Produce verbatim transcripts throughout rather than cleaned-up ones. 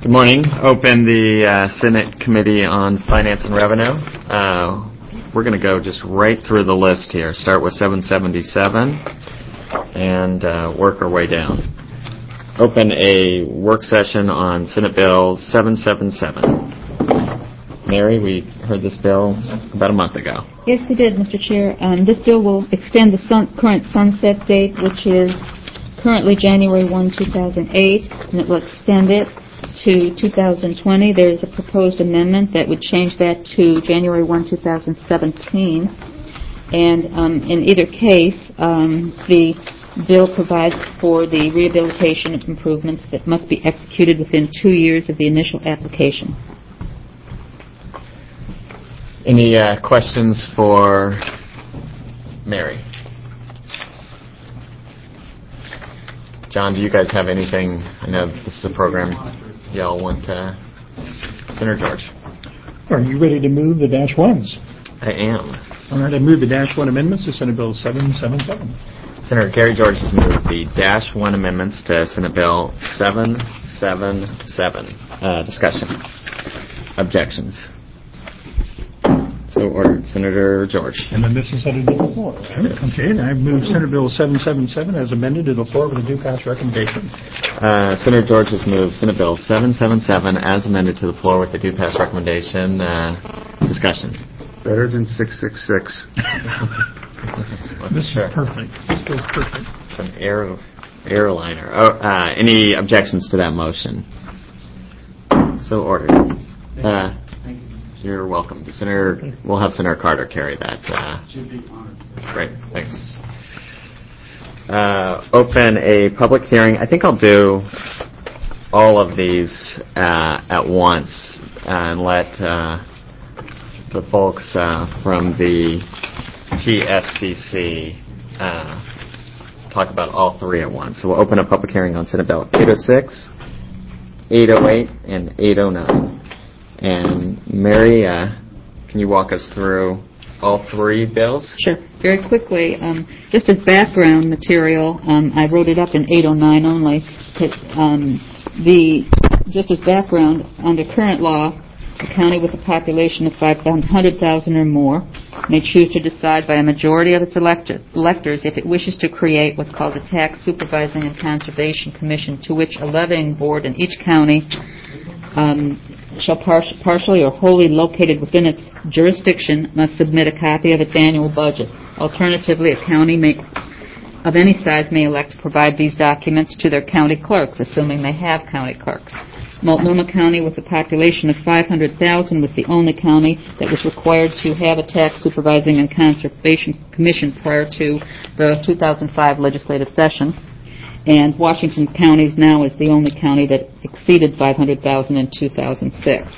Good morning. Open the uh, Senate Committee on Finance and Revenue. Uh, we're going to go just right through the list here. Start with seven seventy-seven and uh, work our way down. Open a work session on Senate Bill seven seventy-seven. Mary, we heard this bill about a month ago. Yes, we did, Mister Chair. Um, this bill will extend the sun- current sunset date, which is currently January first, two thousand eight, and it will extend it to two thousand twenty. There is a proposed amendment that would change that to January first, two thousand seventeen. And um, in either case, um, the bill provides for the rehabilitation of improvements that must be executed within two years of the initial application. Any uh, questions for Mary? John, do you guys have anything? I know this is a program y'all want to. Senator George. Are you ready to move the dash ones? I am. All right, I move the dash one amendments to Senate Bill seven seventy-seven. Senator Gary George has moved the dash one amendments to Senate Bill seven seventy-seven. Uh, discussion. Objections. So ordered. Senator George. And then this is headed to the floor. Yes. Okay, and I've moved Senate Bill seven seventy-seven as amended to the floor with a due pass recommendation. Uh, Senator George has moved Senate Bill seven seventy-seven as amended to the floor with the due pass recommendation. Uh, discussion. Better than six six six. This sure. is perfect. This goes perfect. It's an air, airliner. Oh, uh, any objections to that motion? So ordered. Uh, You're welcome. The Senator, we'll have Senator Carter carry that. Uh, great, thanks. Uh, open a public hearing. I think I'll do all of these uh, at once and let uh, the folks uh, from the T S C C uh, talk about all three at once. So we'll open a public hearing on Senate Bill eight oh six, eight oh eight, and eight oh nine. And Mary, uh, can you walk us through all three bills? Sure. Very quickly, um, just as background material, um, I wrote it up in eight oh nine only. Um, the just as background, under current law, a county with a population of five hundred thousand or more may choose to decide by a majority of its elector, electors if it wishes to create what's called a Tax Supervising and Conservation Commission, to which a levying board in each county um, shall par- partially or wholly located within its jurisdiction must submit a copy of its annual budget. Alternatively, a county may, of any size may elect to provide these documents to their county clerks, assuming they have county clerks. Multnomah County, with a population of five hundred thousand, was the only county that was required to have a Tax Supervising and Conservation Commission prior to the two thousand five legislative session. And Washington County now is the only county that exceeded five hundred thousand in two thousand six.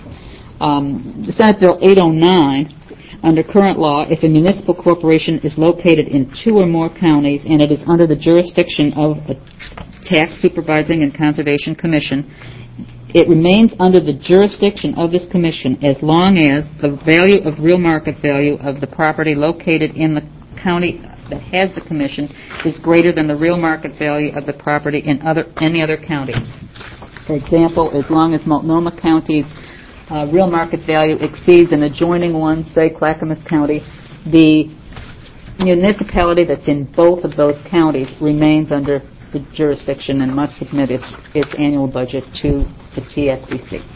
Um, Senate Bill eight oh nine, under current law, if a municipal corporation is located in two or more counties and it is under the jurisdiction of a Tax Supervising and Conservation Commission, it remains under the jurisdiction of this commission as long as the value of real market value of the property located in the county that has the commission is greater than the real market value of the property in other any other county. For example, as long as Multnomah County's uh, real market value exceeds an adjoining one, say Clackamas County, the municipality that's in both of those counties remains under the jurisdiction and must submit its, its annual budget to the T S C C.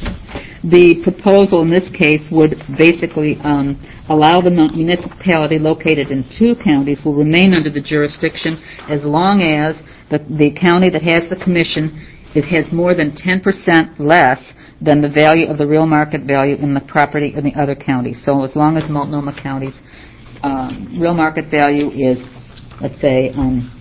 The proposal in this case would basically um, allow the municipality located in two counties will remain under the jurisdiction as long as the, the county that has the commission it has more than ten percent less than the value of the real market value in the property in the other counties. So as long as Multnomah County's um, real market value is, let's say, um,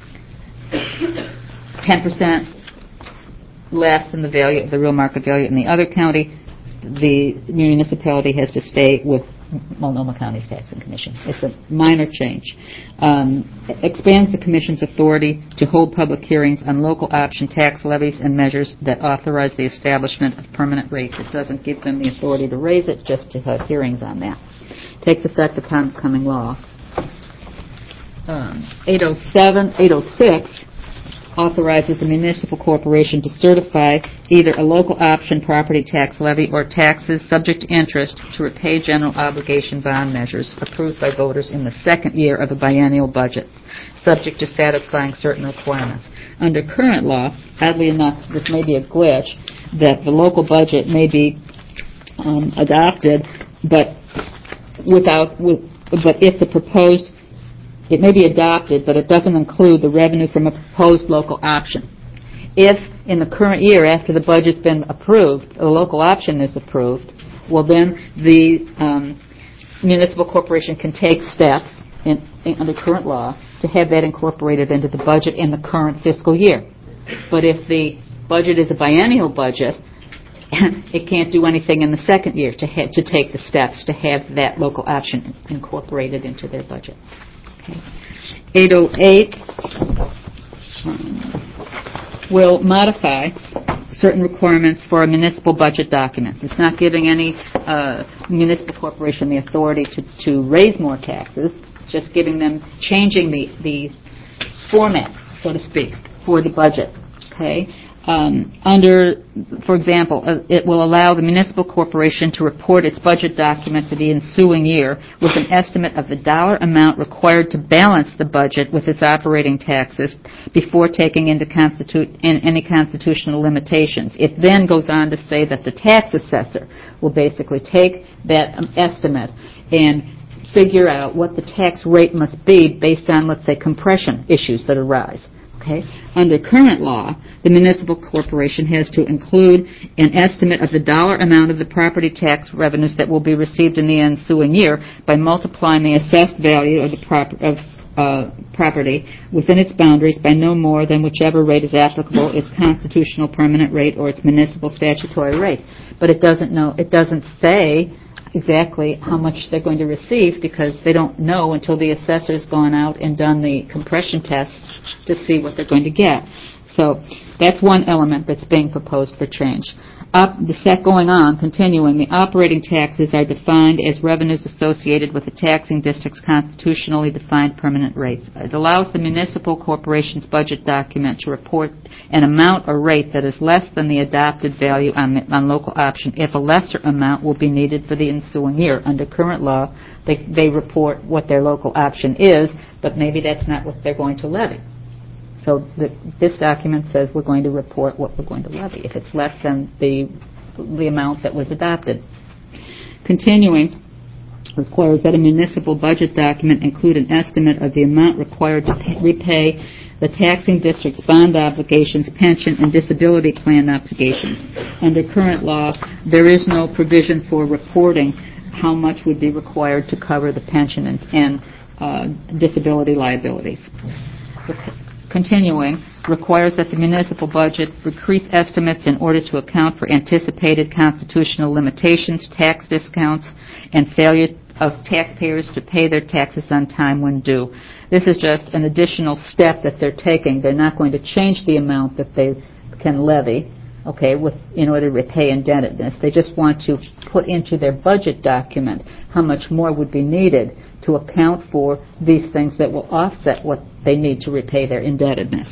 ten percent less than the value of the real market value in the other county, the municipality has to stay with Multnomah County's Taxing Commission. It's a minor change. Um, it expands the Commission's authority to hold public hearings on local option tax levies and measures that authorize the establishment of permanent rates. It doesn't give them the authority to raise it, just to have hearings on that. It takes effect upon becoming law. Um, eight oh seven, eight oh six authorizes the municipal corporation to certify either a local option property tax levy or taxes subject to interest to repay general obligation bond measures approved by voters in the second year of a biennial budget, subject to satisfying certain requirements. Under current law, oddly enough, this may be a glitch, that the local budget may be um, adopted, but without, with, but if the proposed It may be adopted, but it doesn't include the revenue from a proposed local option. If, in the current year, after the budget's been approved, a local option is approved, well, then the um, municipal corporation can take steps in, in, under current law to have that incorporated into the budget in the current fiscal year. But if the budget is a biennial budget, it can't do anything in the second year to, ha- to take the steps to have that local option incorporated into their budget. eight oh eight um, will modify certain requirements for a municipal budget document. It's not giving any uh, municipal corporation the authority to, to raise more taxes. It's just giving them, changing the, the format, so to speak, for the budget. Okay? Um, under, for example, uh, it will allow the municipal corporation to report its budget document for the ensuing year with an estimate of the dollar amount required to balance the budget with its operating taxes before taking into constitu- in any constitutional limitations. It then goes on to say that the tax assessor will basically take that um, estimate and figure out what the tax rate must be based on, let's say, compression issues that arise. Okay. Under current law, the municipal corporation has to include an estimate of the dollar amount of the property tax revenues that will be received in the ensuing year by multiplying the assessed value of the prop- of uh, property within its boundaries by no more than whichever rate is applicable, its constitutional permanent rate or its municipal statutory rate. But it doesn't know. It doesn't say exactly how much they're going to receive because they don't know until the assessor's gone out and done the compression tests to see what they're going to get. So that's one element that's being proposed for change. Up, the set going on, continuing, the operating taxes are defined as revenues associated with the taxing district's constitutionally defined permanent rates. It allows the municipal corporation's budget document to report an amount or rate that is less than the adopted value on, on local option if a lesser amount will be needed for the ensuing year. Under current law, they, they report what their local option is, but maybe that's not what they're going to levy. So the, this document says we're going to report what we're going to levy if it's less than the the amount that was adopted. Continuing, requires that a municipal budget document include an estimate of the amount required to pay, repay the taxing district's bond obligations, pension, and disability plan obligations. Under current law, there is no provision for reporting how much would be required to cover the pension and, and uh, disability liabilities. Continuing, requires that the municipal budget increase estimates in order to account for anticipated constitutional limitations, tax discounts, and failure of taxpayers to pay their taxes on time when due. This is just an additional step that they're taking. They're not going to change the amount that they can levy, okay, with, in order to repay indebtedness. They just want to put into their budget document how much more would be needed to account for these things that will offset what they need to repay their indebtedness.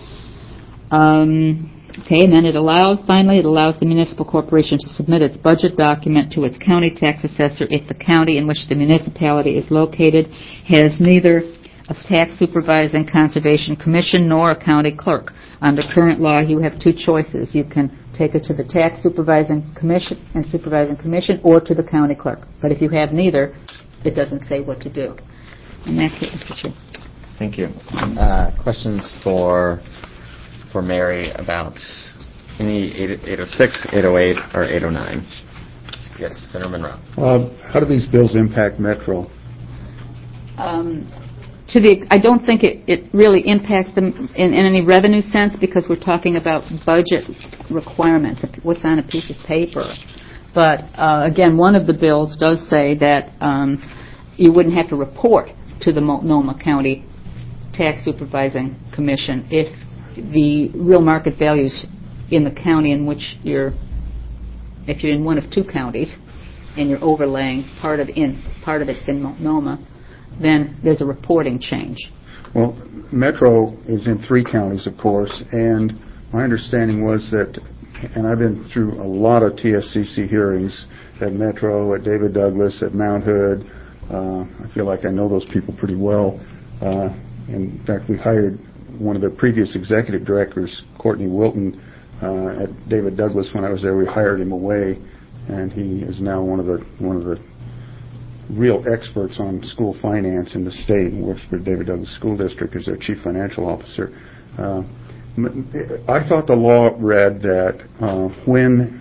Um, okay, and then it allows, finally, it allows the municipal corporation to submit its budget document to its county tax assessor if the county in which the municipality is located has neither a tax supervising conservation commission nor a county clerk. Under current law, you have two choices. You can take it to the tax supervising commission and supervising commission or to the county clerk. But if you have neither, it doesn't say what to do. And that's it, Mister Chair. Thank you. Uh, questions for for Mary about any eight oh six, eight oh eight, or eight oh nine? Yes, Senator Monroe. Uh, how do these bills impact Metro? Um, to the, I don't think it, it really impacts them in, in any revenue sense because we're talking about budget requirements, what's on a piece of paper. But, uh, again, one of the bills does say that um, you wouldn't have to report to the Multnomah County Tax Supervising Commission if the real market values in the county in which you're, if you're in one of two counties and you're overlaying part of in part of it's in Multnomah, then there's a reporting change. Well, Metro is in three counties, of course, and my understanding was that, and I've been through a lot of T S C C hearings at Metro, at David Douglas, at Mount Hood. Uh, I feel like I know those people pretty well. Uh, in fact, we hired one of their previous executive directors, Courtney Wilton, uh, at David Douglas when I was there. We hired him away, and he is now one of the one of the real experts on school finance in the state and works for David Douglas School District as their chief financial officer. Uh, I thought the law read that uh, when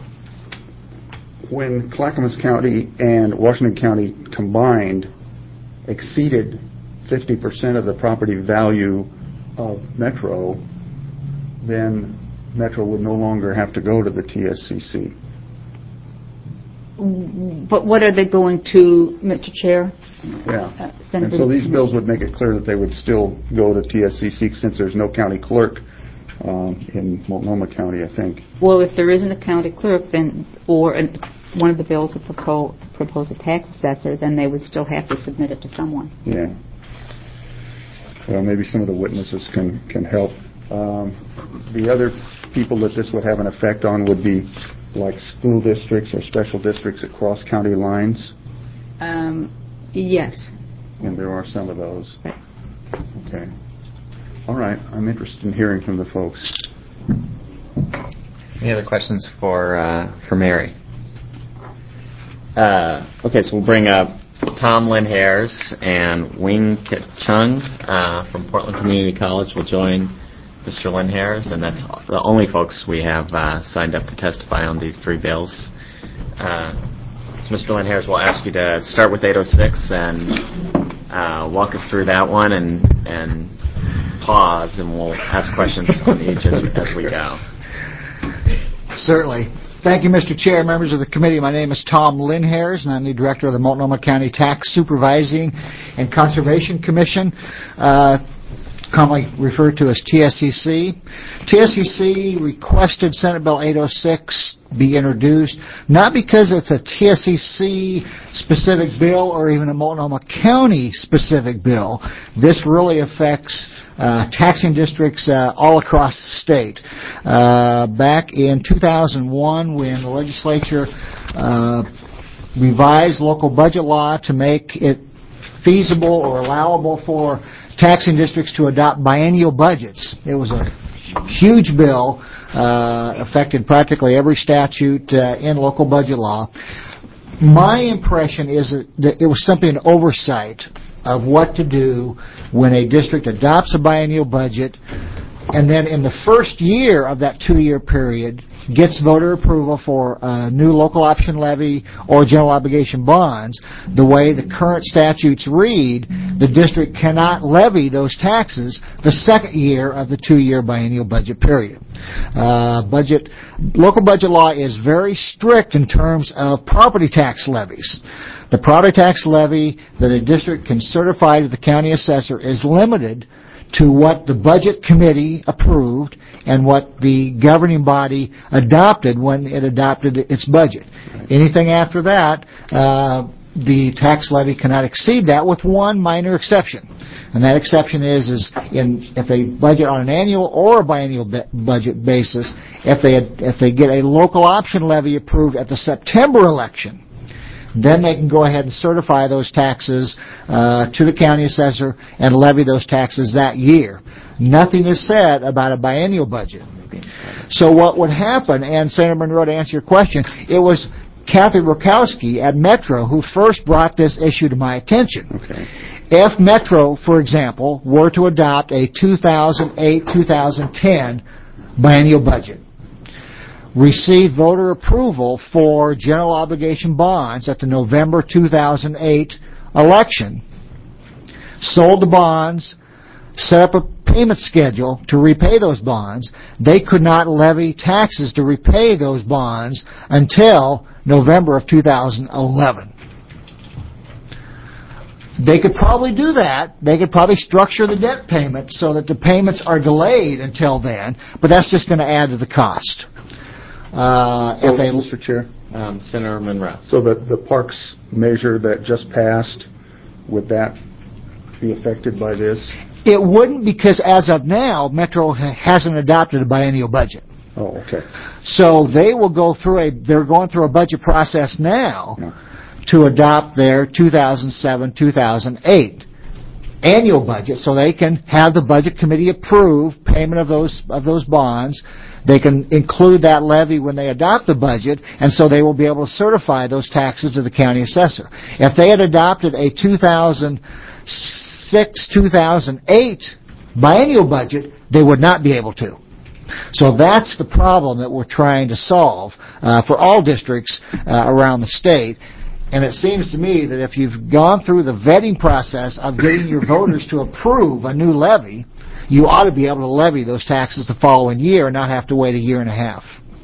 when Clackamas County and Washington County combined exceeded fifty percent of the property value of Metro, then Metro would no longer have to go to the T S C C. But what are they going to, Mister Chair? Yeah. Uh, and Senator so these bills would make it clear that they would still go to T S C C since there's no county clerk um, in Multnomah County, I think. Well, if there isn't a county clerk, then, or an, one of the bills would propose, propose a tax assessor, then they would still have to submit it to someone. Yeah. Well, maybe some of the witnesses can, can help. Um, the other people that this would have an effect on would be like school districts or special districts across county lines. Um, yes. And there are some of those. Right. Okay. All right. I'm interested in hearing from the folks. Any other questions for uh, for Mary? Uh, okay, so we'll bring up Tom Lindhairs and Wing Kit Chung uh, from Portland Community College will join Mister Lindhairs, and that's the only folks we have uh, signed up to testify on these three bills. Uh, so Mister Lindhairs, we'll ask you to start with eight oh six and uh, walk us through that one, and and pause, and we'll ask questions on each as, as we go. Certainly. Thank you, Mister Chair, members of the committee. My name is Tom Lindhairs, and I'm the director of the Multnomah County Tax Supervising and Conservation Commission, uh, commonly referred to as T S C C. T S C C requested Senate Bill eight oh six be introduced, not because it's a T S C C specific bill or even a Multnomah County specific bill. This really affects Uh, taxing districts uh, all across the state. Uh, back in two thousand one, when the legislature uh, revised local budget law to make it feasible or allowable for taxing districts to adopt biennial budgets, it was a huge bill, uh, affected practically every statute uh, in local budget law. My impression is that it was simply an oversight of what to do when a district adopts a biennial budget and then in the first year of that two-year period gets voter approval for a new local option levy or general obligation bonds. The way the current statutes read, the district cannot levy those taxes the second year of the two-year biennial budget period. Uh, budget, local budget law is very strict in terms of property tax levies. The property tax levy that a district can certify to the county assessor is limited to what the budget committee approved and what the governing body adopted when it adopted its budget. Anything after that, uh, the tax levy cannot exceed that, with one minor exception. And that exception is, is in, if they budget on an annual or a biennial be- budget basis, if they, if they get a local option levy approved at the September election, then they can go ahead and certify those taxes uh, to the county assessor and levy those taxes that year. Nothing is said about a biennial budget. So what would happen, and Senator Monroe, to answer your question, it was Kathy Rokowski at Metro who first brought this issue to my attention. Okay. If Metro, for example, were to adopt a two thousand eight to two thousand ten biennial budget, received voter approval for general obligation bonds at the November two thousand eight election, sold the bonds, set up a payment schedule to repay those bonds, they could not levy taxes to repay those bonds until November of two thousand eleven. They could probably do that. They could probably structure the debt payment so that the payments are delayed until then, but that's just going to add to the cost. Uh, So, if they, Mister Chair, Um, Senator Monroe. so the, the parks measure that just passed, would that be affected by this? It wouldn't, because as of now, Metro ha- hasn't adopted a biennial budget. Oh, okay. So they will go through a, they're going through a budget process now Yeah. to adopt their two thousand seven, two thousand eight annual budget, so they can have the budget committee approve payment of those, of those bonds. They can include that levy when they adopt the budget, and so they will be able to certify those taxes to the county assessor. If they had adopted a two thousand six, two thousand eight biennial budget, they would not be able to. So that's the problem that we're trying to solve uh, for all districts uh, around the state. And it seems to me that if you've gone through the vetting process of getting your voters to approve a new levy, you ought to be able to levy those taxes the following year and not have to wait a year and a half.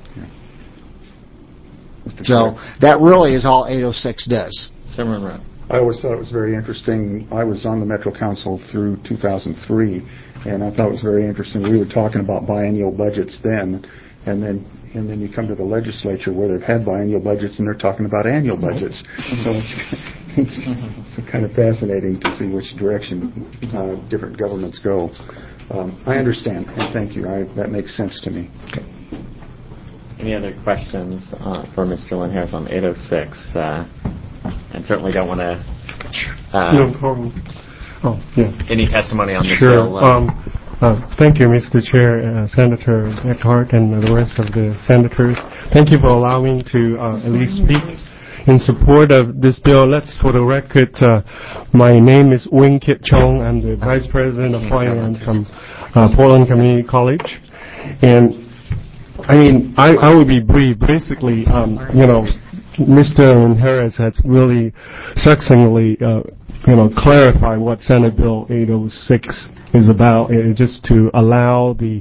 So that really is all eight oh six does. Senator Monroe. I always thought it was very interesting. I was on the Metro Council through two thousand three, and I thought it was very interesting. We were talking about biennial budgets then, and then and then you come to the legislature where they've had biennial budgets and they're talking about annual budgets. So it's, it's, it's kind of fascinating to see which direction uh, different governments go. Um, I understand, and thank you. I, that makes sense to me. Any other questions uh, for Mister Lynn-Harris on eight oh six? Uh, and certainly don't want to... Uh, No problem. Oh, yeah. Any testimony on this Sure. bill? Uh, Um, uh, thank you, Mister Chair, uh, Senator Eckhart, and the rest of the senators. Thank you for allowing me to uh, at least speak in support of this bill. Let's, for the record, uh, my name is Wing Kit Chong. I'm the Vice President of Finance from uh, Portland Community College. And, I mean, I, I will be brief. Basically, um, you know, Mister Harris has really succinctly, uh, you know, clarified what Senate Bill eight oh six is about. It's just to allow the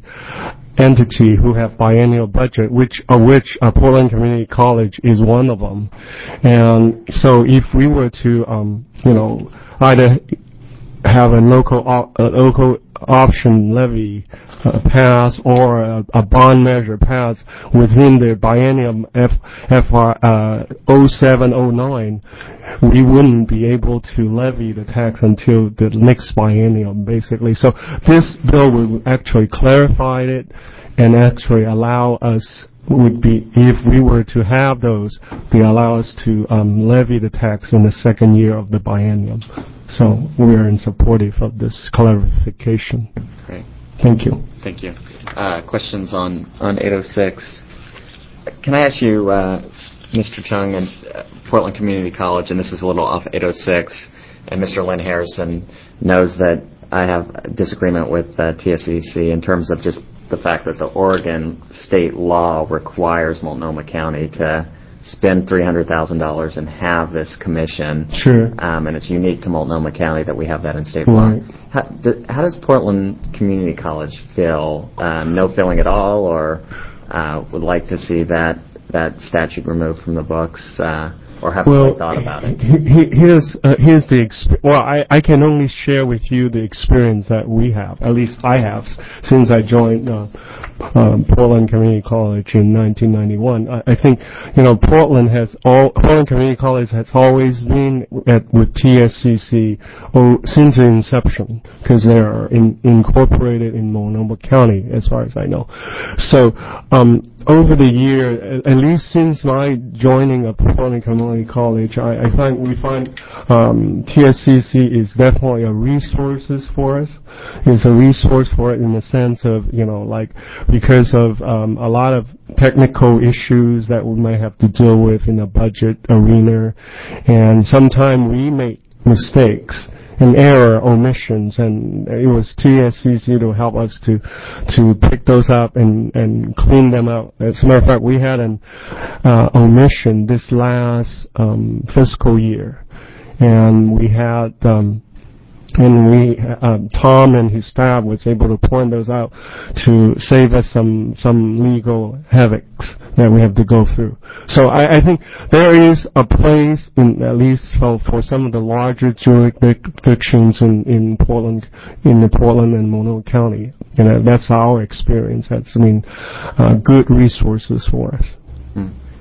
entity who have biennial budget, which of which uh, Portland Community College is one of them. And so, if we were to, um, you know, either have a local op- a local option levy uh, pass or a, a bond measure pass within the biennium F, FR uh, oh seven oh nine, we wouldn't be able to levy the tax until the next biennium, basically. So this bill will actually clarify it and actually allow us, would be, if we were to have those, they allow us to um, levy the tax in the second year of the biennium. So we are in supportive of this clarification. Great. Thank you. Thank you. Uh, questions on, on eight oh six? Can I ask you, uh, Mister Chung and uh, Portland Community College, and this is a little off eight oh six, and Mister Lynn Harrison knows that I have a disagreement with uh, T S C C in terms of just the fact that the Oregon state law requires Multnomah County to spend three hundred thousand dollars and have this commission. Sure. Um, and it's unique to Multnomah County that we have that in state Right. law. How, do, how does Portland Community College feel? Um, no feeling at all, or uh, would like to see that, that statute removed from the books, uh, or haven't Well, really thought about it? he- he- here's uh, here's the exp- well, I, I can only share with you the experience that we have. At least I have s- since I joined uh, um, Portland Community College in nineteen ninety-one. I, I think you know Portland has all Portland Community College has always been at with T S C C oh, since the inception, because they are in, incorporated in Multnomah County, as far as I know. So. Um, Over the year, at least since my joining of Portland Community College, I, I find we find um, T S C C is definitely a resources for us. It's a resource for it in the sense of, you know, like because of um, a lot of technical issues that we might have to deal with in the budget arena, and sometimes we make mistakes and error, omissions, and it was T S C C to help us to to pick those up and, and clean them out. As a matter of fact, we had an uh, omission this last um, fiscal year, and we had um, and we um, Tom and his staff was able to point those out to save us some some legal havocs that we have to go through. So I, I think there is a place, in, at least for, for some of the larger jurisdictions in, in Portland, in the Portland and Multnomah County. You know, that's our experience. That's I mean, uh, good resources for us. Hmm.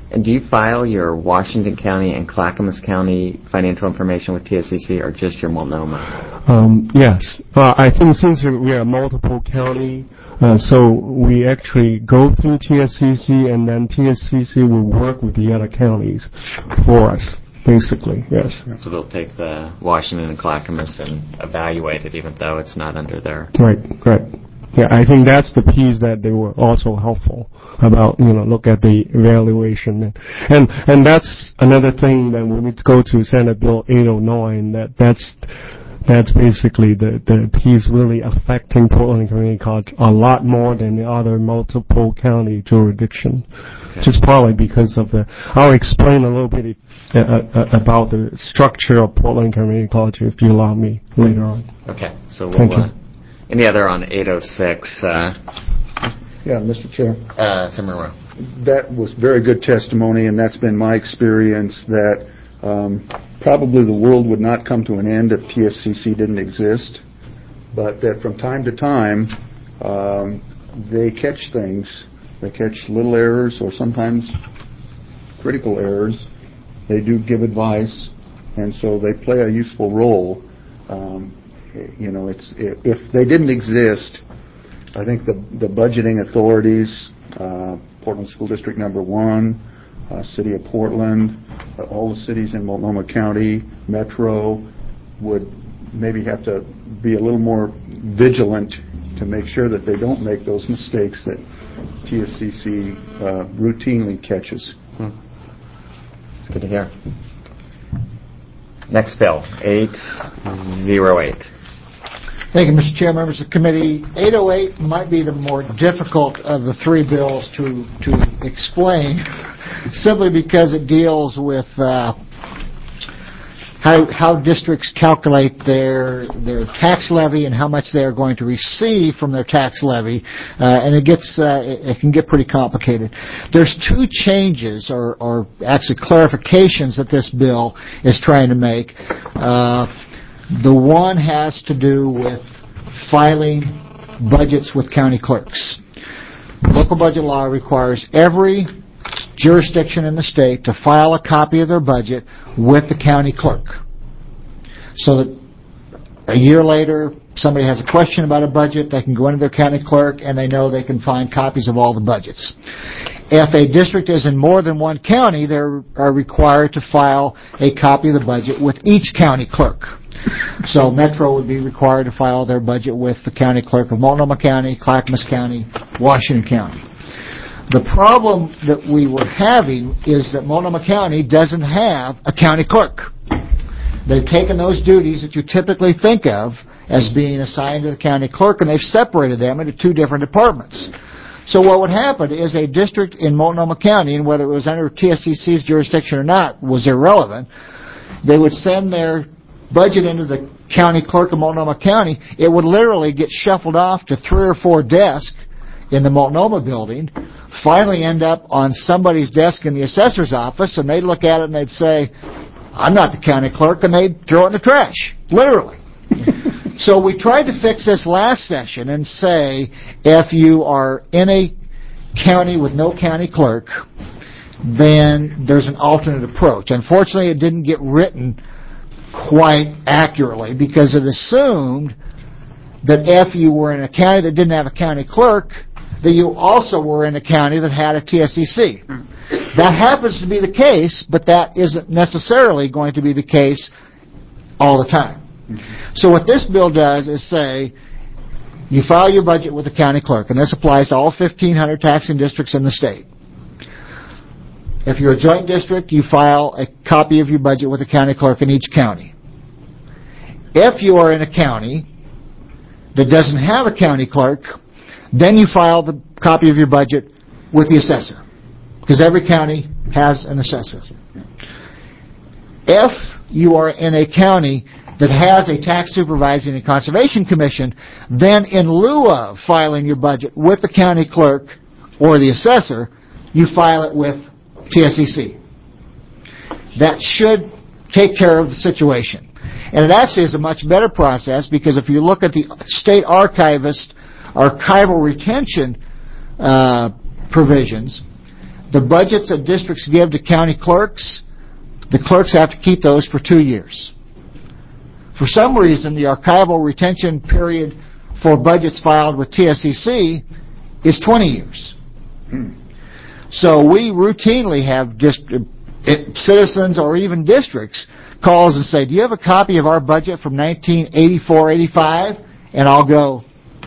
And do you file your Washington County and Clackamas County financial information with T S C C, or just your Multnomah? Um, yes. Uh, I think since we are multiple county, uh, so we actually go through T S C C, and then T S C C will work with the other counties for us, basically, yes. So they'll take the Washington and Clackamas and evaluate it, even though it's not under their... Right, right. Yeah, I think that's the piece that they were also helpful about, you know, look at the evaluation. And and that's another thing that when we go to Senate Bill eight oh nine, that that's that's basically the, the piece really affecting Portland Community College a lot more than the other multiple county jurisdiction. Okay. Just probably because of the, I'll explain a little bit uh, uh, about the structure of Portland Community College if you allow me later on. Okay, so we'll... Thank you. Uh, Any other on eight oh six? Uh, Yeah, Mister Chair. uh, Senator Monroe. That was very good testimony, and that's been my experience that um, probably the world would not come to an end if T S C C didn't exist, but that from time to time um, they catch things. They catch little errors or sometimes critical errors. They do give advice, and so they play a useful role. Um, You know, it's if they didn't exist, I think the the budgeting authorities, uh, Portland School District Number One, uh, City of Portland, uh, all the cities in Multnomah County, Metro, would maybe have to be a little more vigilant to make sure that they don't make those mistakes that T S C C uh, routinely catches. Hmm. It's good to hear. Next bill, eight oh eight. Thank you, Mister Chair, members of the committee. eight oh eight might be the more difficult of the three bills to to explain, simply because it deals with uh, how how districts calculate their their tax levy and how much they are going to receive from their tax levy, uh, and it gets uh, it, it can get pretty complicated. There's two changes, or, or actually clarifications, that this bill is trying to make. Uh, The one has to do with filing budgets with county clerks. Local budget law requires every jurisdiction in the state to file a copy of their budget with the county clerk, so that a year later somebody has a question about a budget, they can go into their county clerk and they know they can find copies of all the budgets. If a district is in more than one county, they are required to file a copy of the budget with each county clerk. So Metro would be required to file their budget with the county clerk of Multnomah County, Clackamas County, Washington County. The problem that we were having is that Multnomah County doesn't have a county clerk. They've taken those duties that you typically think of as being assigned to the county clerk, and they've separated them into two different departments. So what would happen is a district in Multnomah County, and whether it was under T S C C's jurisdiction or not was irrelevant, they would send their budget into the county clerk of Multnomah County. It would literally get shuffled off to three or four desks in the Multnomah building, finally end up on somebody's desk in the assessor's office, and they'd look at it and they'd say, "I'm not the county clerk," and they'd throw it in the trash, literally. So we tried to fix this last session and say, if you are in a county with no county clerk, then there's an alternate approach. Unfortunately, it didn't get written quite accurately, because it assumed that if you were in a county that didn't have a county clerk, that you also were in a county that had a T S C C. That happens to be the case, but that isn't necessarily going to be the case all the time. So what this bill does is say, you file your budget with the county clerk, and this applies to all fifteen hundred taxing districts in the state. If you're a joint district, you file a copy of your budget with the county clerk in each county. If you are in a county that doesn't have a county clerk, then you file the copy of your budget with the assessor, because every county has an assessor. If you are in a county that has a tax supervising and conservation commission, then in lieu of filing your budget with the county clerk or the assessor, you file it with T S C C. That should take care of the situation. And it actually is a much better process, because if you look at the state archivist archival retention uh, provisions, The budgets that districts give to county clerks, the clerks have to keep those for two years. For some reason, the archival retention period for budgets filed with T S C C is twenty years. So we routinely have just it, citizens or even districts calls and say, do you have a copy of our budget from nineteen eighty-four eighty-five? And I'll go,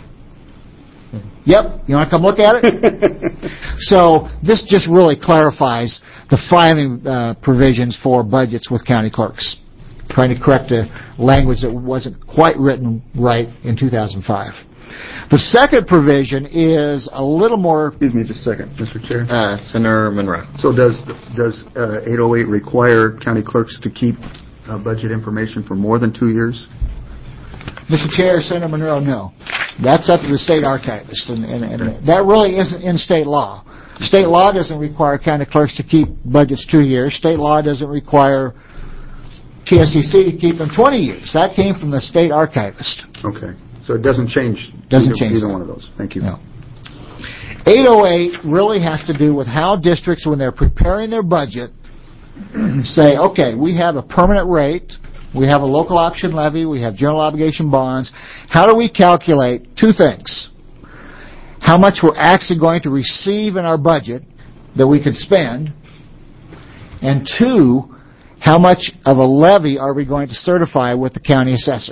yep, you want to come look at it? So this just really clarifies the filing uh, provisions for budgets with county clerks, trying to correct a language that wasn't quite written right in two thousand five. The second provision is a little more... Excuse me just a second, Mister Chair. Uh, Senator Monroe. So does does uh, eight oh eight require county clerks to keep uh, budget information for more than two years? Mister Chair, Senator Monroe, no. That's up to the state archivist, and, and, and that really isn't in state law. State law doesn't require county clerks to keep budgets two years. State law doesn't require T S C C to keep them twenty years. That came from the state archivist. Okay. So it doesn't change Doesn't either, change either that. one of those. Thank you. No. eight oh eight really has to do with how districts, when they're preparing their budget, say, okay, we have a permanent rate, we have a local option levy, we have general obligation bonds. How do we calculate two things? How much we're actually going to receive in our budget that we could spend, and two, how much of a levy are we going to certify with the county assessor?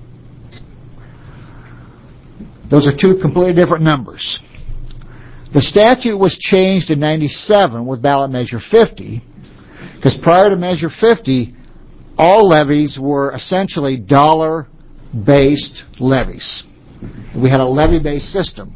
Those are two completely different numbers. The statute was changed in ninety-seven with ballot measure fifty, because prior to measure fifty, all levies were essentially dollar-based levies. We had a levy-based system.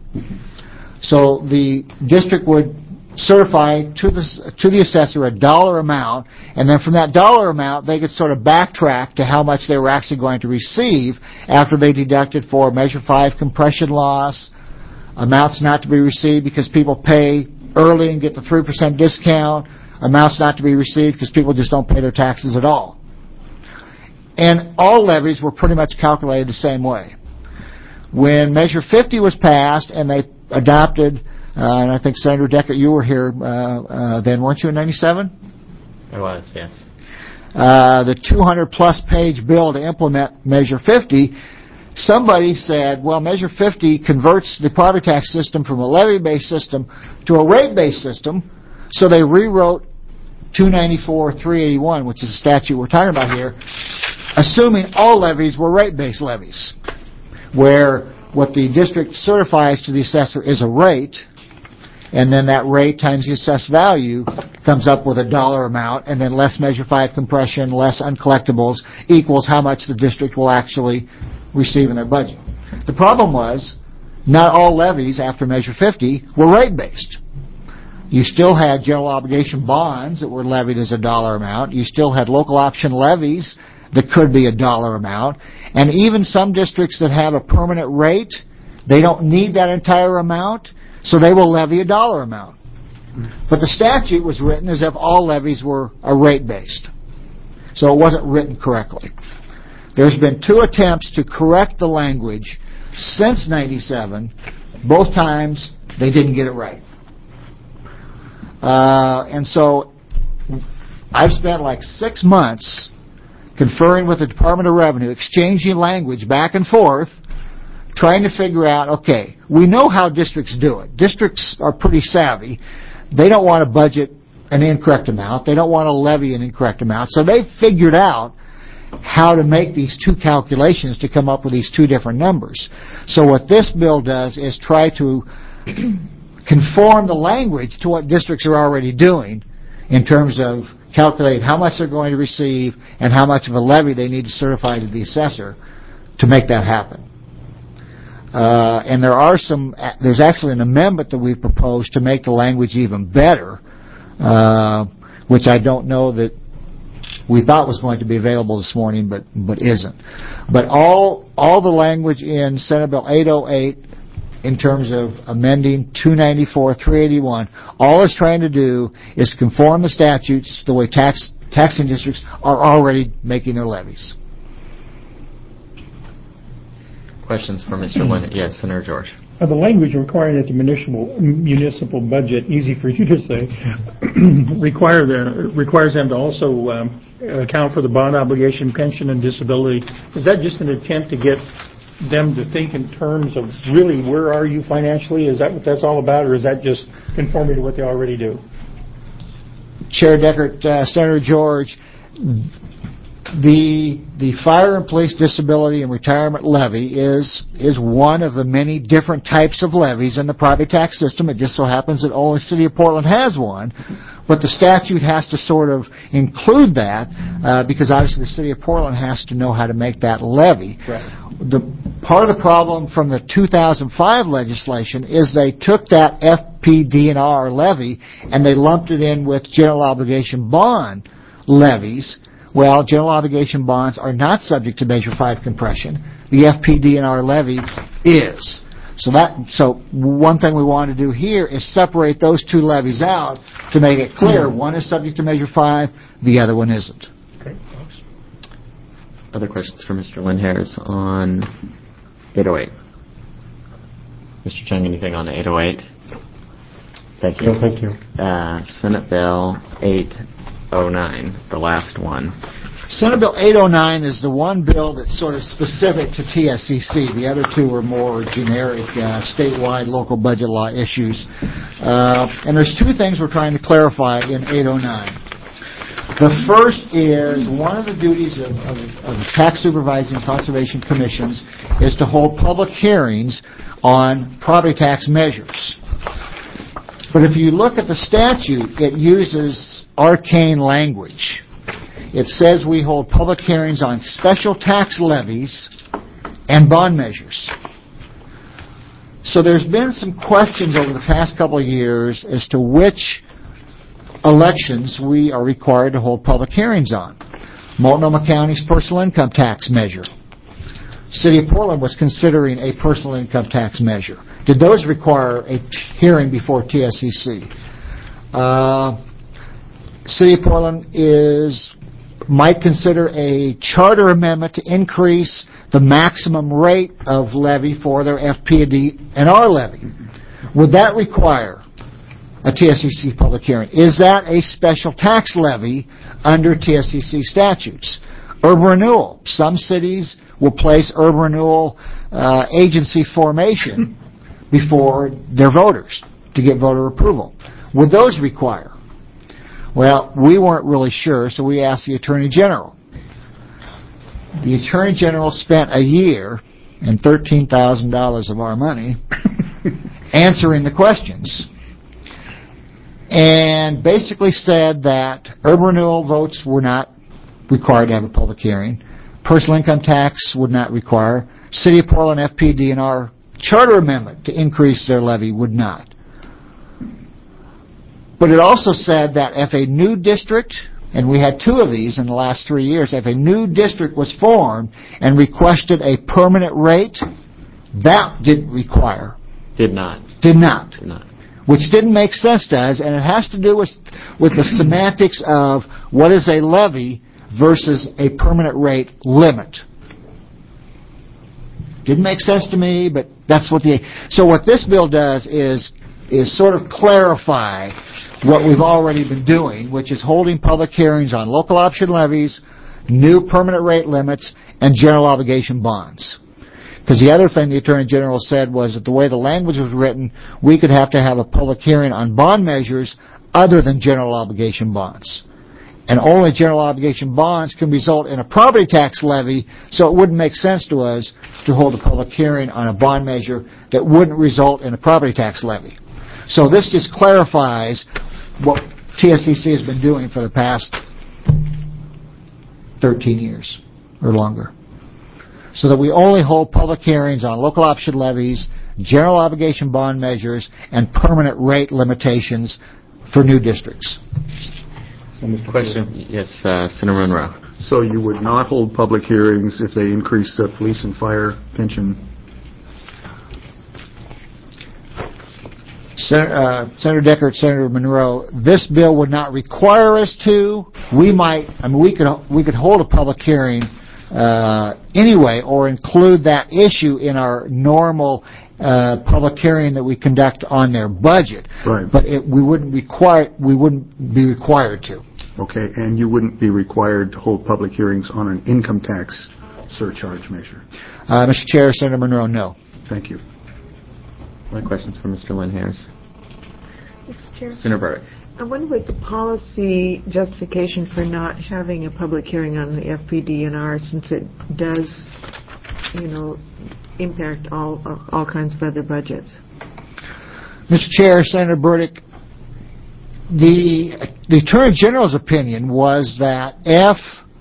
So the district would certify to the to the assessor a dollar amount, and then from that dollar amount they could sort of backtrack to how much they were actually going to receive after they deducted for Measure five compression loss, amounts not to be received because people pay early and get the three percent discount, amounts not to be received because people just don't pay their taxes at all. And all levies were pretty much calculated the same way. When Measure fifty was passed and they adopted, uh, and I think Senator Deckert, you were here uh, uh, then, weren't you, in ninety-seven? I was, yes. Uh, the two hundred plus page bill to implement Measure fifty, somebody said, well, Measure fifty converts the property tax system from a levy-based system to a rate-based system, so they rewrote two ninety-four three eighty-one, which is the statute we're talking about here, assuming all levies were rate-based levies, where what the district certifies to the assessor is a rate, and then that rate times the assessed value comes up with a dollar amount, and then less Measure five compression, less uncollectibles, equals how much the district will actually receive in their budget. The problem was, not all levies after Measure fifty were rate-based. You still had general obligation bonds that were levied as a dollar amount. You still had local option levies that could be a dollar amount. And even some districts that have a permanent rate, they don't need that entire amount, so they will levy a dollar amount. But the statute was written as if all levies were a rate-based. So it wasn't written correctly. There's been two attempts to correct the language since ninety-seven. Both times they didn't get it right. Uh, and so I've spent like six months conferring with the Department of Revenue, exchanging language back and forth, trying to figure out, okay, we know how districts do it. Districts are pretty savvy. They don't want to budget an incorrect amount. They don't want to levy an incorrect amount. So they've figured out how to make these two calculations to come up with these two different numbers. So what this bill does is try to conform the language to what districts are already doing in terms of calculate how much they're going to receive and how much of a levy they need to certify to the assessor to make that happen. Uh, and there are some, there's actually an amendment that we've proposed to make the language even better, uh, which I don't know that we thought was going to be available this morning, but but isn't. But all all the language in Senate Bill eight oh eight in terms of amending two ninety-four three eighty-one, all it's trying to do is conform the statutes the way tax taxing districts are already making their levies. Questions for Mister Lynn? Yes, Senator George. Uh, The language requiring that the municipal, municipal budget, easy for you to say, require the, requires them to also um, account for the bond obligation, pension, and disability. Is that just an attempt to get them to think in terms of really where are you financially? Is that what that's all about, or is that just conforming to what they already do? Chair Deckert, uh, Senator George, the the fire and police disability and retirement levy is is one of the many different types of levies in the property tax system. It just so happens that only the City of Portland has one, but the statute has to sort of include that uh, because obviously the City of Portland has to know how to make that levy. Right. The part of the problem from the two thousand five legislation is they took that F P D and R levy and they lumped it in with general obligation bond levies. Well, general obligation bonds are not subject to Measure five compression. The F P D and R levy is. So that so one thing we want to do here is separate those two levies out to make it clear. One is subject to Measure five, the other one isn't. Okay, thanks. Other questions for Mister Lindhairs on eight oh eight? Mister Chung, anything on eight oh eight? Thank you. No, thank you. Uh, Senate Bill eight oh nine, the last one. Senate Bill eight oh nine is the one bill that's sort of specific to T S C C. The other two are more generic uh, statewide local budget law issues. Uh, and there's two things we're trying to clarify in eight oh nine. The first is one of the duties of, of, of the tax supervising and conservation commissions is to hold public hearings on property tax measures. But if you look at the statute, it uses arcane language. It says we hold public hearings on special tax levies and bond measures. So there's been some questions over the past couple of years as to which elections we are required to hold public hearings on. Multnomah County's personal income tax measure. City of Portland was considering a personal income tax measure. Did those require a t- hearing before T S C C? Uh, City of Portland is might consider a charter amendment to increase the maximum rate of levy for their F P D and R levy. Would that require a T S C C public hearing? Is that a special tax levy under T S C C statutes? Urban renewal. Some cities will place urban renewal uh, agency formation before their voters to get voter approval. Would those require? Well, we weren't really sure, so we asked the Attorney General. The Attorney General spent a year and thirteen thousand dollars of our money answering the questions and basically said that urban renewal votes were not required to have a public hearing. Personal income tax would not require. City of Portland F P D and R charter amendment to increase their levy would not. But it also said that if a new district, and we had two of these in the last three years, if a new district was formed and requested a permanent rate, that didn't require. Did not. Did not. Did not. Which didn't make sense to us, and it has to do with with the semantics of what is a levy versus a permanent rate limit. Didn't make sense to me, but that's what the... So what this bill does is is sort of clarify what we've already been doing, which is holding public hearings on local option levies, new permanent rate limits, and general obligation bonds. Because the other thing the Attorney General said was that the way the language was written, we could have to have a public hearing on bond measures other than general obligation bonds. And only general obligation bonds can result in a property tax levy, so it wouldn't make sense to us to hold a public hearing on a bond measure that wouldn't result in a property tax levy. So this just clarifies what T S C C has been doing for the past thirteen years or longer. So that we only hold public hearings on local option levies, general obligation bond measures, and permanent rate limitations for new districts. Question? Yes, uh, Senator Monroe. So you would not hold public hearings if they increased the police and fire pension? Senator, uh, Senator Deckert, Senator Monroe, this bill would not require us to. We might, I mean, we could we could hold a public hearing uh, anyway, or include that issue in our normal uh, public hearing that we conduct on their budget. Right. But it, we wouldn't require, we wouldn't be required to. Okay, and you wouldn't be required to hold public hearings on an income tax surcharge measure? Uh, Mister Chair, Senator Monroe, no. Thank you. Any questions for Mister Lynn Harris? Mister Chair, Senator Burdick. I wonder what the policy justification for not having a public hearing on the F P D N R, since it does, you know, impact all all kinds of other budgets. Mister Chair, Senator Burdick, the, the Attorney General's opinion was that if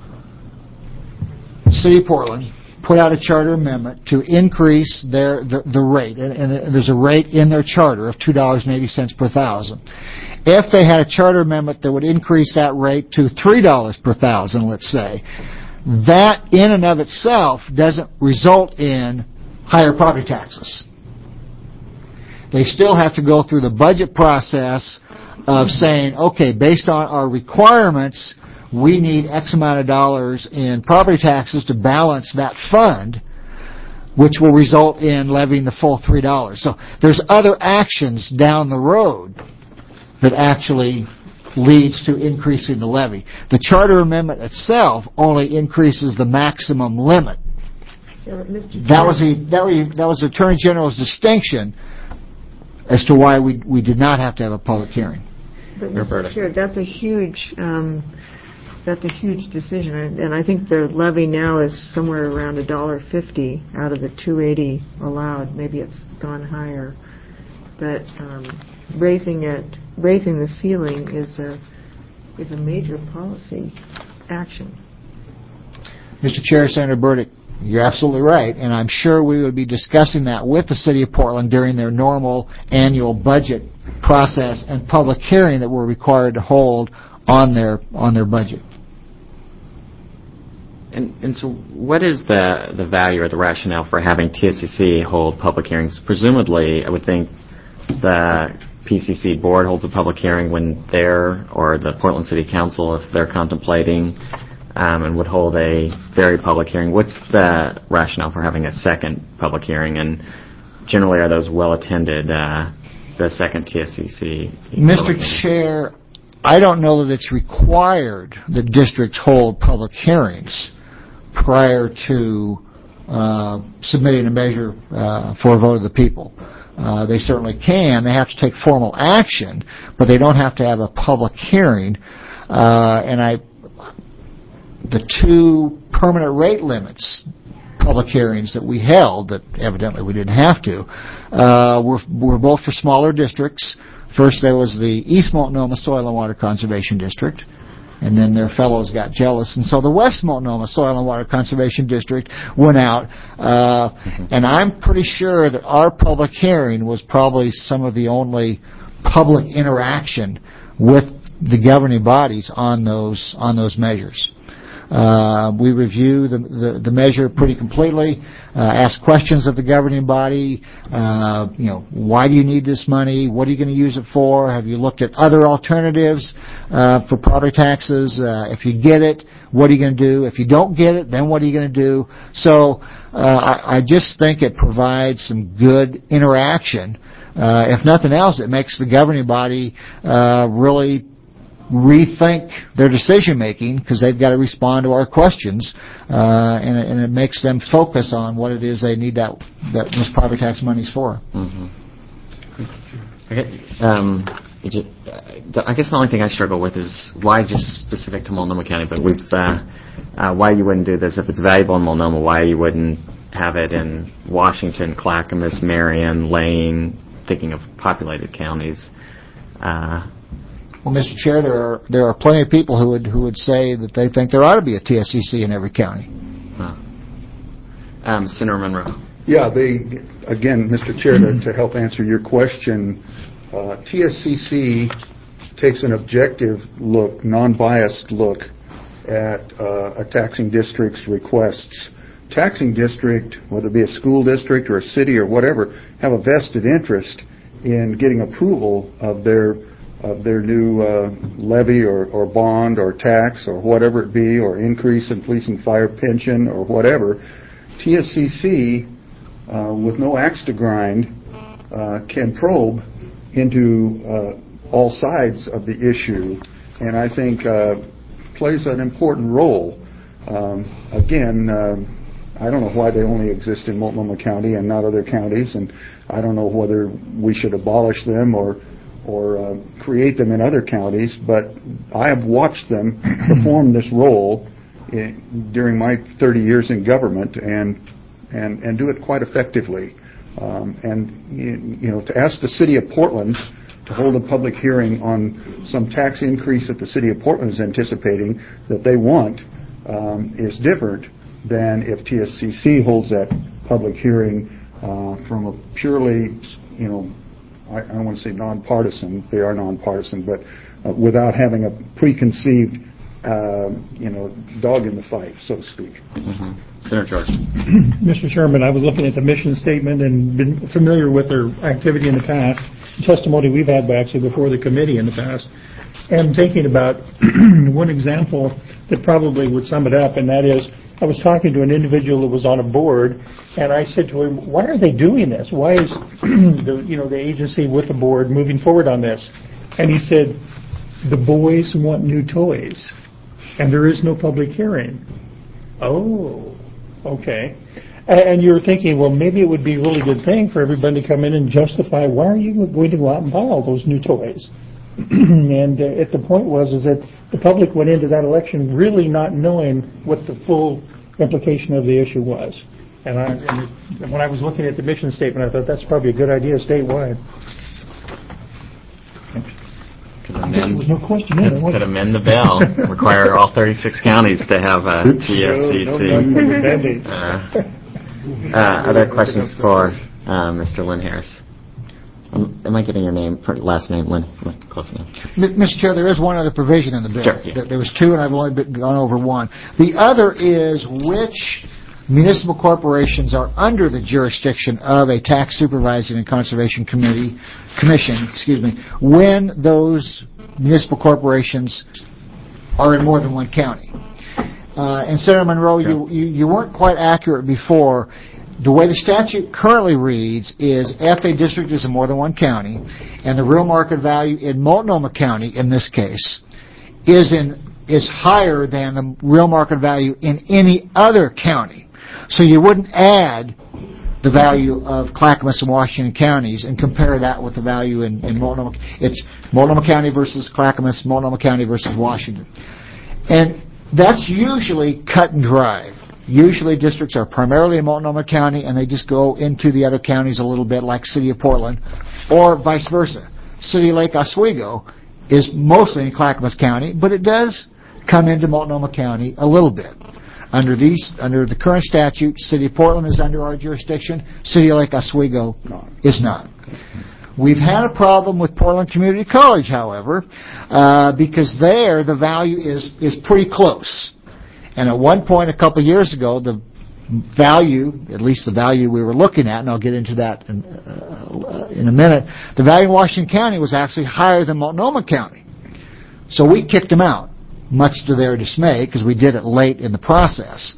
the City of Portland put out a charter amendment to increase their the, the rate, and, and there's a rate in their charter of two dollars and eighty cents per thousand. If they had a charter amendment that would increase that rate to three dollars per thousand, let's say, that in and of itself doesn't result in higher property taxes. They still have to go through the budget process of saying, okay, based on our requirements, we need X amount of dollars in property taxes to balance that fund, which will result in levying the full three dollars. So there's other actions down the road that actually leads to increasing the levy. The charter amendment itself only increases the maximum limit. So, Mister That was the that was that was the Attorney General's distinction as to why we we did not have to have a public hearing. But Mister Chair, that's a huge um, that's a huge decision, and, and I think the levy now is somewhere around a dollar fifty out of the two eighty allowed. Maybe it's gone higher, but um, raising it, raising the ceiling is a is a major policy action. Mister Chair, Senator Burdick, you're absolutely right, and I'm sure we would be discussing that with the City of Portland during their normal annual budget process and public hearing that we're required to hold on their on their budget. And, and so what is the, the value or the rationale for having T S C C hold public hearings? Presumably, I would think the P C C board holds a public hearing when they're, or the Portland City Council, if they're contemplating um, and would hold a very public hearing. What's the rationale for having a second public hearing? And generally, are those well attended, uh, the second T S C C? Mister Chair, I don't know that it's required that districts hold public hearings prior to uh, submitting a measure uh, for a vote of the people. Uh, they certainly can. They have to take formal action, but they don't have to have a public hearing. Uh, and I, the two permanent rate limits public hearings that we held, that evidently we didn't have to, uh, were, were both for smaller districts. First, there was the East Multnomah Soil and Water Conservation District, and then their fellows got jealous, and so the West Multnomah Soil and Water Conservation District went out. Uh, mm-hmm. And I'm pretty sure that our public hearing was probably some of the only public interaction with the governing bodies on those on those measures. Uh, we review the, the, the measure pretty completely, uh, ask questions of the governing body, uh, you know, why do you need this money? What are you going to use it for? Have you looked at other alternatives uh, for property taxes? Uh, if you get it, what are you going to do? If you don't get it, then what are you going to do? So uh, I, I just think it provides some good interaction. Uh, if nothing else, it makes the governing body uh, really rethink their decision making, because they've got to respond to our questions, uh, and, and it makes them focus on what it is they need that that those property tax monies for. Mm-hmm. Okay. Um, it, uh, I guess the only thing I struggle with is why just specific to Multnomah County, but with uh, uh, why you wouldn't do this if it's valuable in Multnomah, why you wouldn't have it in Washington, Clackamas, Marion, Lane, thinking of populated counties. Uh, Well, Mister Chair, there are there are plenty of people who would who would say that they think there ought to be a T S C C in every county. Huh. Um, Senator Monroe. Yeah, they, again, Mister Chair, to, to help answer your question, uh, T S C C takes an objective look, non-biased look at uh, a taxing district's requests. Taxing district, whether it be a school district or a city or whatever, have a vested interest in getting approval of their of their new uh, levy or, or bond or tax or whatever it be, or increase in police and fire pension or whatever. T S C C uh, with no axe to grind, uh, can probe into uh, all sides of the issue, and I think uh, plays an important role. Um, again, uh, I don't know why they only exist in Multnomah County and not other counties, and I don't know whether we should abolish them or or uh, create them in other counties, but I have watched them perform this role in, during my thirty years in government, and and, and do it quite effectively. Um, and, you know, to ask the City of Portland to hold a public hearing on some tax increase that the City of Portland is anticipating that they want um, is different than if T S C C holds that public hearing uh, from a purely, you know, I, I don't want to say nonpartisan, they are nonpartisan, but uh, without having a preconceived, uh, you know, dog in the fight, so to speak. Mm-hmm. Senator George. Mister Chairman, I was looking at the mission statement and been familiar with their activity in the past, testimony we've had actually before the committee in the past, and thinking about one example that probably would sum it up, and that is, I was talking to an individual that was on a board, and I said to him, why are they doing this? Why is the, you know, the agency with the board moving forward on this? And he said, the boys want new toys, and there is no public hearing. Oh, okay. And you're thinking, well, maybe it would be a really good thing for everybody to come in and justify, why are you going to go out and buy all those new toys? And uh, at the point was is that the public went into that election really not knowing what the full implication of the issue was. And, I, and when I was looking at the mission statement, I thought that's probably a good idea statewide. Could amend, there was no question in could, could amend the bill, require all thirty-six counties to have a T S C C. No, no, no, uh, uh, other questions for uh, Mister Lynn Harris? Um, am I getting your name, last name, Lynn? Close enough. Mister Chair, there is one other provision in the bill. Sure, yeah. There was two, and I've only been, gone over one. The other is which municipal corporations are under the jurisdiction of a tax supervising and conservation committee commission. Excuse me. When those municipal corporations are in more than one county. Uh, and Senator Monroe, yeah. you, you you weren't quite accurate before. The way the statute currently reads is if a district is in more than one county, and the real market value in Multnomah County, in this case, is in is higher than the real market value in any other county. So you wouldn't add the value of Clackamas and Washington counties and compare that with the value in, in Multnomah. It's Multnomah County versus Clackamas, Multnomah County versus Washington. And that's usually cut and dry. Usually districts are primarily in Multnomah County and they just go into the other counties a little bit like City of Portland, or vice versa. City of Lake Oswego is mostly in Clackamas County, but it does come into Multnomah County a little bit. Under these, under the current statute, City of Portland is under our jurisdiction. City of Lake Oswego is not. We've had a problem with Portland Community College, however, uh, because there the value is is pretty close. And at one point, a couple of years ago, the value, at least the value we were looking at, and I'll get into that in, uh, in a minute, the value in Washington County was actually higher than Multnomah County. So we kicked them out, much to their dismay, because we did it late in the process.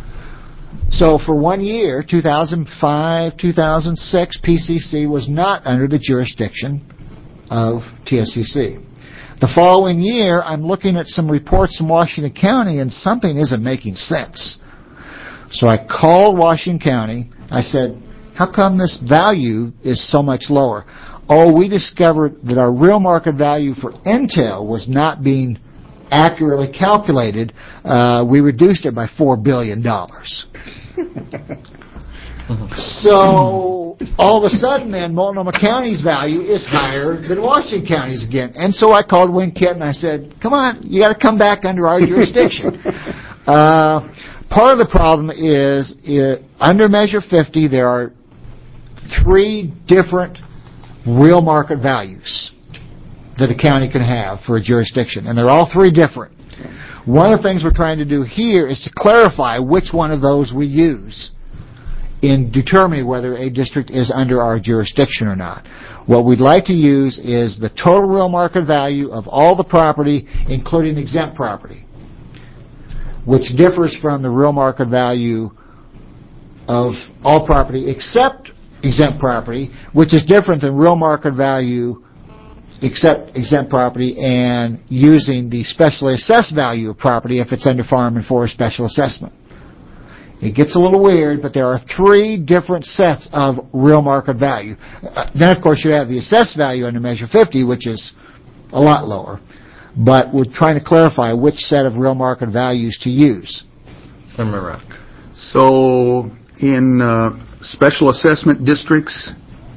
So for one year, two thousand five, two thousand six, P C C was not under the jurisdiction of T S C C. The following year, I'm looking at some reports from Washington County, and something isn't making sense. So I called Washington County. I said, how come this value is so much lower? Oh, we discovered that our real market value for Intel was not being accurately calculated. Uh, we reduced it by four billion dollars. So all of a sudden, then, Multnomah County's value is higher than Washington County's again. And so I called Winkett and I said, come on, you got to come back under our jurisdiction. uh, part of the problem is, is under Measure fifty, there are three different real market values that a county can have for a jurisdiction, and they're all three different. One of the things we're trying to do here is to clarify which one of those we use in determining whether a district is under our jurisdiction or not. What we'd like to use is the total real market value of all the property, including exempt property, which differs from the real market value of all property except exempt property, which is different than real market value except exempt property and using the specially assessed value of property if it's under farm and forest special assessment. It gets a little weird, but there are three different sets of real market value. Uh, then, of course, you have the assessed value under Measure fifty, which is a lot lower. But we're trying to clarify which set of real market values to use. Senator Rock. So in uh, special assessment districts,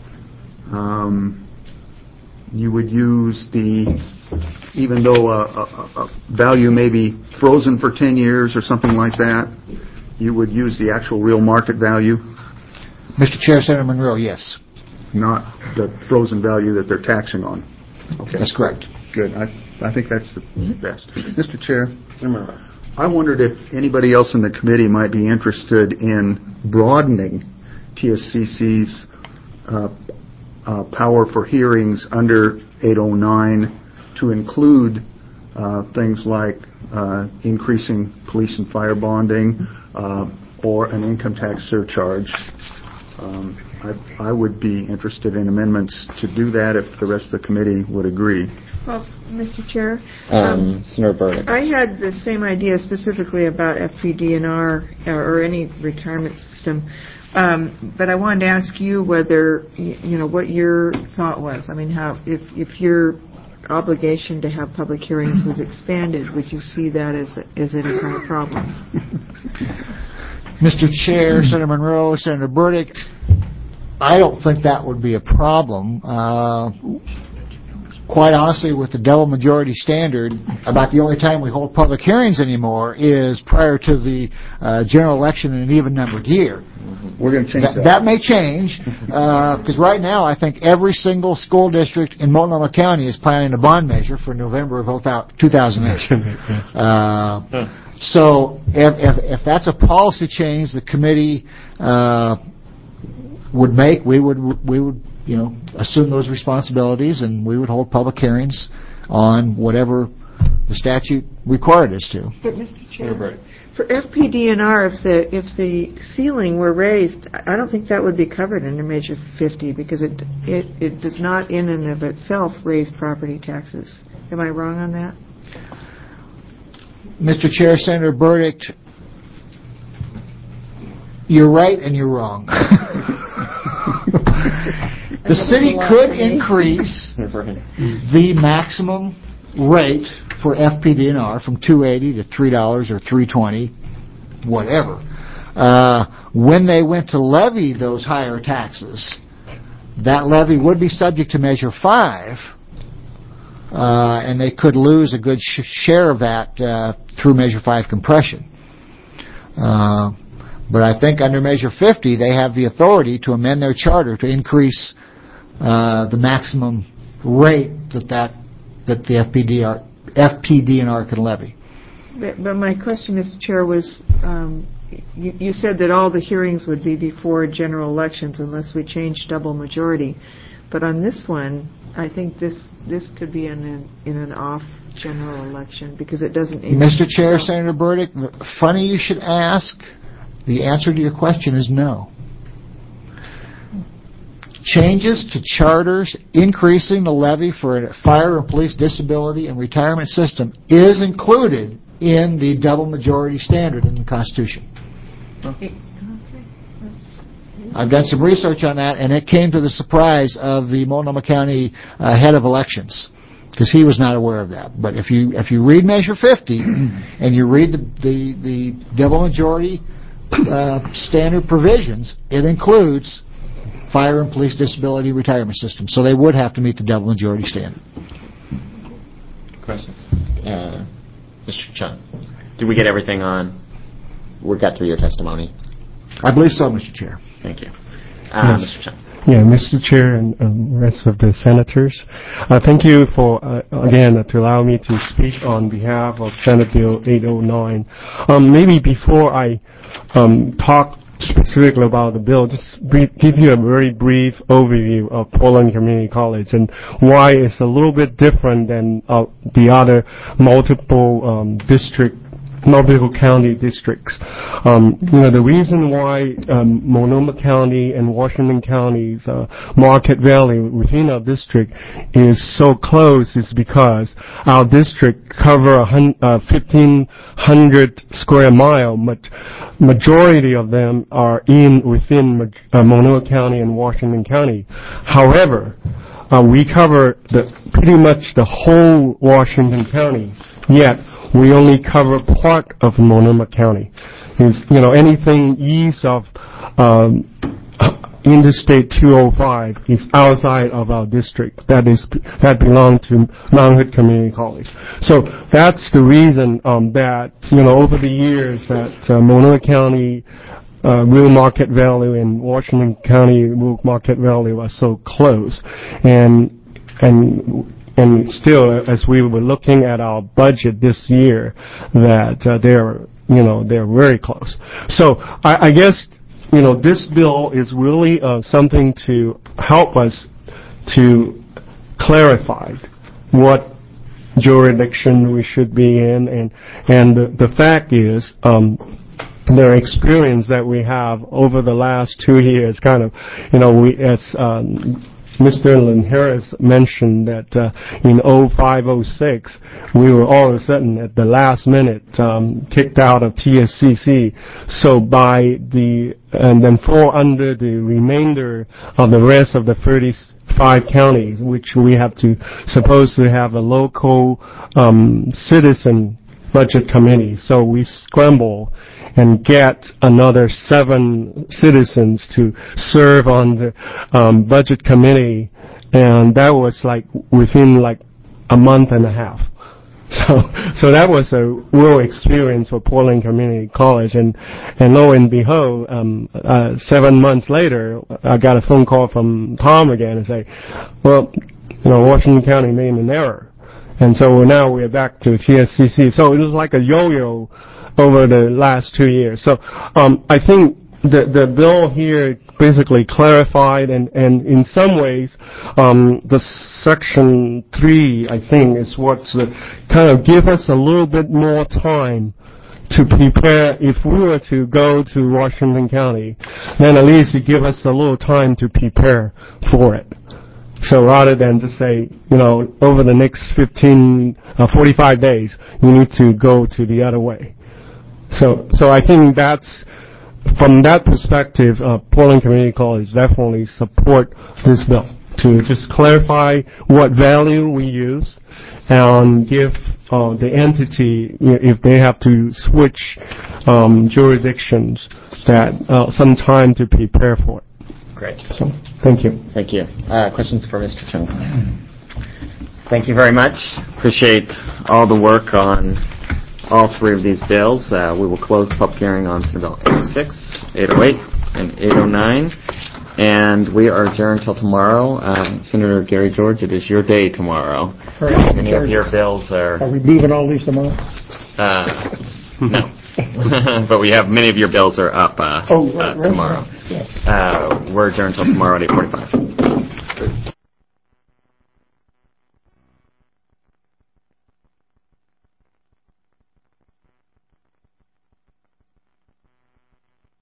um, you would use the, even though a, a, a value may be frozen for ten years or something like that, you would use the actual real market value, Mister Chair, Senator Monroe, yes. not the frozen value that they're taxing on. Okay. That's correct. Good. I, I think that's the best. Mister Chair, I wondered if anybody else in the committee might be interested in broadening T S C C's uh, uh, power for hearings under eight oh nine to include uh, things like uh, increasing police and fire bonding uh, or an income tax surcharge. Um, I, I would be interested in amendments to do that if the rest of the committee would agree. Well, Mister Chair, Um, Senator Burdick. I had the same idea specifically about F P D N R or any retirement system, um, but I wanted to ask you whether, you know, what your thought was. I mean, how if if your obligation to have public hearings was expanded, would you see that as as any kind of problem? Mister Chair, Senator Monroe, Senator Burdick, I don't think that would be a problem. Uh, quite honestly, with the double majority standard, about the only time we hold public hearings anymore is prior to the uh, general election in an even-numbered year. We're going to change That, that. that may change, because uh, right now I think every single school district in Multnomah County is planning a bond measure for November of two thousand eight. Uh, so if, if, if that's a policy change the committee uh, would make, we would we would you know assume those responsibilities, and we would hold public hearings on whatever the statute required us to. But Mister Chair, for F P D N R, if the if the ceiling were raised, I don't think that would be covered under Measure fifty because it it it does not in and of itself raise property taxes. Am I wrong on that? Mister Chair, Senator Burdick, you're right and you're wrong. The city could increase the maximum rate for F P D N R from two eighty to three dollars or three twenty, whatever. Uh, when they went to levy those higher taxes, that levy would be subject to Measure five, uh, and they could lose a good sh- share of that uh, through Measure five compression. Uh, but I think under Measure fifty, they have the authority to amend their charter to increase uh, the maximum rate that, that, that the F P D R, F P D N R can levy. But, but my question, Mister Chair, was um, you, you said that all the hearings would be before general elections unless we change double majority. But on this one, I think this this could be in an, in an off general election because it doesn't. Mister Chair, Senator Burdick, funny you should ask. The answer to your question is no. Changes to charters increasing the levy for a fire and police disability and retirement system is included in the double majority standard in the Constitution. Okay. I've done some research on that, and it came to the surprise of the Multnomah County uh, head of elections, because he was not aware of that. But if you if you read Measure fifty and you read the the, the double majority uh, standard provisions, it includes fire and police disability retirement system. So they would have to meet the double majority standard. Questions? Uh, Mister Chung, did we get everything on? We got through your testimony. I believe so, Mister Chair. Thank you. Uh, Yes. Mister Chung. Yeah, Mister Chair and um, rest of the senators, uh, thank you for, uh, again, uh, to allow me to speak on behalf of Senate Bill eight oh nine. Um, maybe before I um, talk specifically about the bill, just brief, give you a very brief overview of Portland Community College and why it's a little bit different than uh, the other multiple um, district multiple county districts. Um, you know, the reason why um, Multnomah County and Washington County's uh, market value within our district is so close is because our district cover a hun- uh, fifteen hundred square mile, but majority of them are in within uh, Multnomah County and Washington County. However, uh, we cover the, pretty much the whole Washington County, yet we only cover part of Multnomah County. Is, you know, anything east of um, Interstate two oh five is outside of our district. That is that belong to Mount Hood Community College. So that's the reason um, that you know over the years that uh, Multnomah County uh, real market value and Washington County real market value are so close, and and. And still, as we were looking at our budget this year, that uh, they're, you know, they're very close. So I, I guess, you know, this bill is really uh, something to help us to clarify what jurisdiction we should be in, and and the, the fact is, um, their experience that we have over the last two years, kind of, you know, we as um, Mister Lynn Harris mentioned that uh, in oh five oh six, we were all of a sudden at the last minute um, kicked out of T S C C. So by the, and then fall under the remainder of the rest of the thirty-five counties, which we have to, supposed to have a local um, citizen budget committee. So we scramble and get another seven citizens to serve on the um, budget committee, and that was like within like a month and a half. So, so that was a real experience for Portland Community College, and and lo and behold, um, uh, seven months later, I got a phone call from Tom again and say, well, you know, Washington County made an error, and so now we're back to T S C C. So it was like a yo-yo over the last two years. So um, I think the the bill here basically clarified, and, and in some ways um, the section three, I think, is what's the, kind of give us a little bit more time to prepare. If we were to go to Washington County, then at least it give us a little time to prepare for it. So rather than to say, you know, over the next fifteen, uh, forty-five days, you need to go to the other way. So, so I think that's, from that perspective, uh, Portland Community College definitely support this bill to just clarify what value we use and give uh, the entity, if they have to switch um, jurisdictions, that uh, some time to prepare for it. Great. So, thank you. Thank you. Uh, questions for Mister Chung? Thank you very much. Appreciate all the work on all three of these bills. Uh, we will close the public hearing on Senate Bill eight oh six, eight oh eight, and eight oh nine. And we are adjourned until tomorrow. Uh, Senator Gary George, it is your day tomorrow. Right. Many of your bills are... Are we moving all these tomorrow? Uh, no. But we have many of your bills are up uh, oh, right, uh, right, tomorrow. right. Yeah. Uh, we're adjourned until tomorrow at eight forty-five.